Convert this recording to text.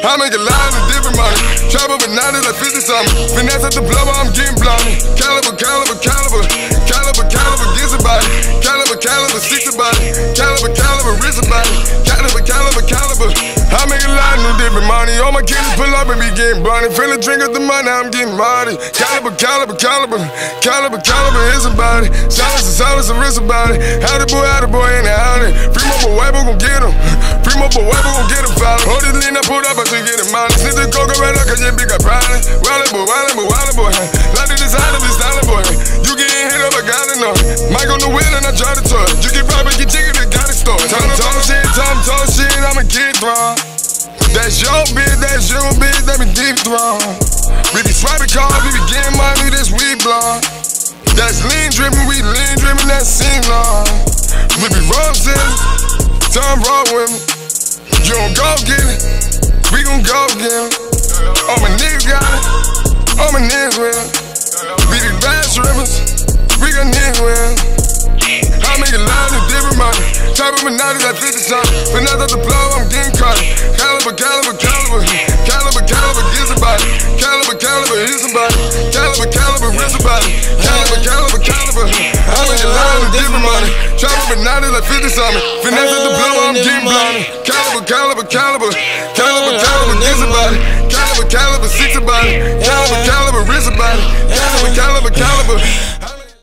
I make a lot of different money. Trap up at 90 like 50 something. Finesse at the blower, I'm getting blondie. Caliber, caliber, caliber. Caliber, caliber, gets a body. Caliber, caliber, 60 body. Caliber, caliber, wrist a body. Caliber, caliber, caliber. I make a lot of different money. All my kids pull up and be getting blondie. Finna drink up the money, I'm getting money. Caliber, caliber, caliber. Caliber, caliber, is a body. Silence, wrist a body. How the boy in the alley. Free mobile wipe, gon' get him. Free mobile wipe, gon' get him foul. Hold this lean, I pulled up, I should get him money. Since the coca right up, cause you big got problem. Wildin' boy. Like the designer, be styling boy. You getting hit up, I gotta know. Mike on the wheel and I try to toy. You get poppin', get chicken, they got it store. Time talk shit, I'm a kid thrown. That's your bitch, that be deep thrown. We be swiping cars, we be getting money, this we blonde. That's lean drippin', we lean drippin', that's sing long. We be roastin', time roll with me. You don't go get it, we gon' go get it. All my niggas got it, all my niggas with it. We be bad strippers, we got niggas with it. I make a lot of different money. Trap up at 90 like 50 something. Finesse at the blow, I'm getting caught. Caliber, caliber, caliber. Caliber, caliber, gets a body. Caliber, caliber, is a body. Caliber, caliber, wrist a body. Caliber, caliber, caliber. I make a lot of different money. Trap up at 90 like 50 something. Finesse at the blow, I'm getting blondie.